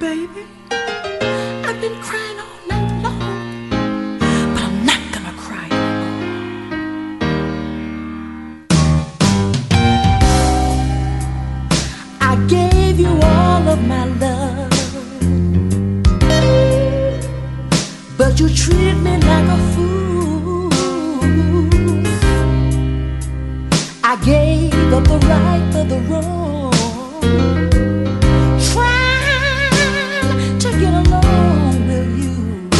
Baby, I've been crying all night long, but I'm not gonna cry anymore. I gave you all of my love, but you treat me like a fool. I gave up the right for the wrong, trying to get along with you.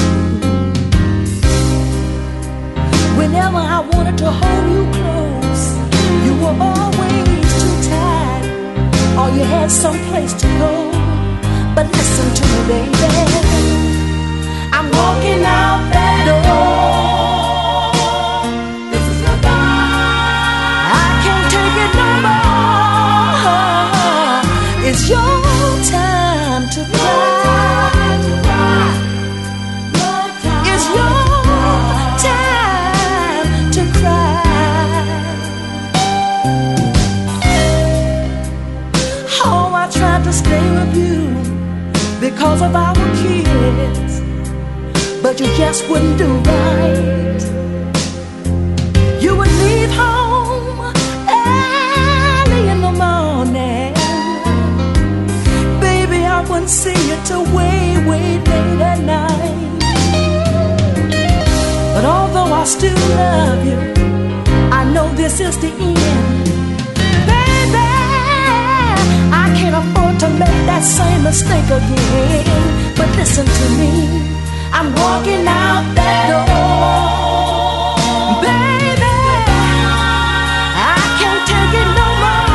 Whenever I wanted to hold you close, you were always too tired, or you had someplace to go. But listen to me, baby, I'm walking out that door. This is goodbye. I can't take it no more. It's your time to cry. It's your time to cry. Oh, I tried to stay with you because of our kids, but you just wouldn't do right. You would leave home early in the morning. Baby, I wouldn't see you till way, way late at night. But although I still love you, I know this is the end. Baby, I can't afford to make that same mistake again. But listen to me, I'm walking out that door. Baby, I can't take it no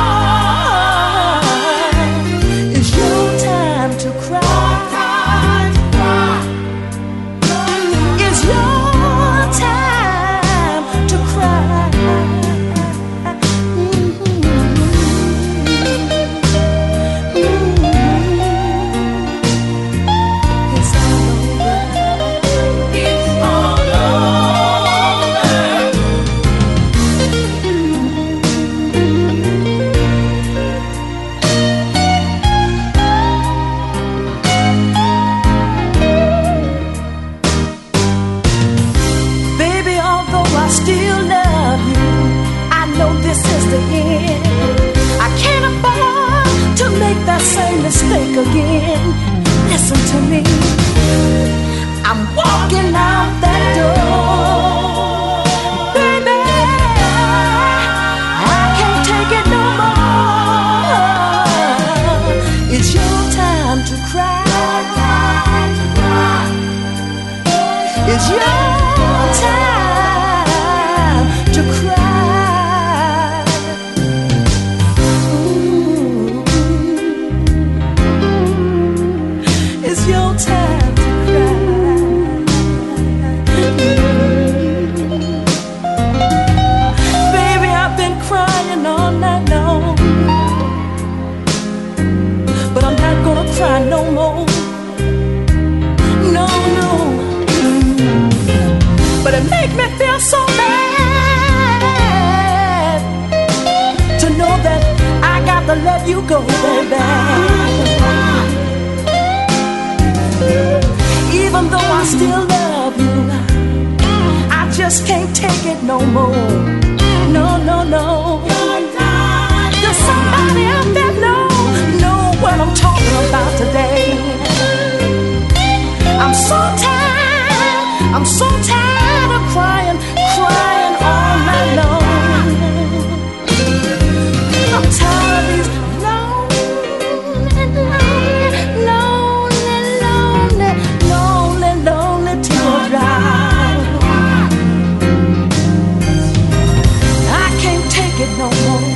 more. It's your time to cry. It's your time to cry. It's all over. It's all over. Baby, although I still love you, I know this is the end. I can't afford to make that same mistake again. Listen to me, I'm walking out that door. Baby, I can't take it no more. It's your time to cry. It's your time to cry. Ooh. It's your time to cry. Baby, I've been crying all night long, but I'm not gonna cry no more. No, no. But it makes me feel so bad to know that I got to let you go, baby. Even though I still love you, I just can't take it no more. No, no, no. There's somebody out there know what I'm talking about today. I'm so tired of crying all night long. I'm tired of these lonely teardrops. I can't take it no more.